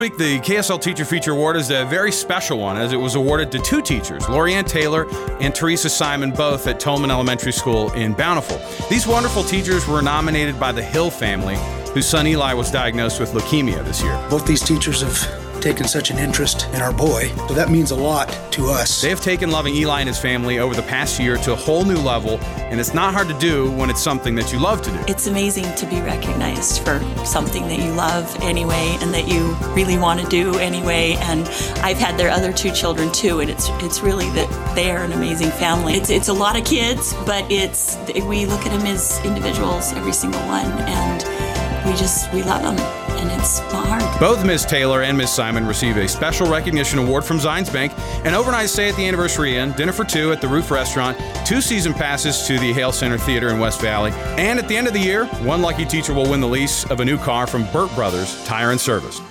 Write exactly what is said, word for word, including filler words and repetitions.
This week, the K S L Teacher Feature Award is a very special one, as it was awarded to two teachers, Lorianne Taylor and Teresa Simon, both at Tolman Elementary School in Bountiful. These wonderful teachers were nominated by the Hill family, whose son Eli was diagnosed with leukemia this year. Both these teachers have taken such an interest in our boy, so that means a lot to us. They have taken loving Eli and his family over the past year to a whole new level, and it's not hard to do when it's something that you love to do. It's amazing to be recognized for something that you love anyway and that you really want to do anyway. And I've had their other two children too, and it's it's really that they are an amazing family. It's it's a lot of kids, but it's we look at them as individuals, every single one, and we just we love them. And it's not hard. Both Miz Taylor and Miz Simon receive a special recognition award from Zions Bank, an overnight stay at the Anniversary Inn, dinner for two at the Roof Restaurant, two season passes to the Hale Center Theater in West Valley, and at the end of the year, one lucky teacher will win the lease of a new car from Burt Brothers Tire and Service.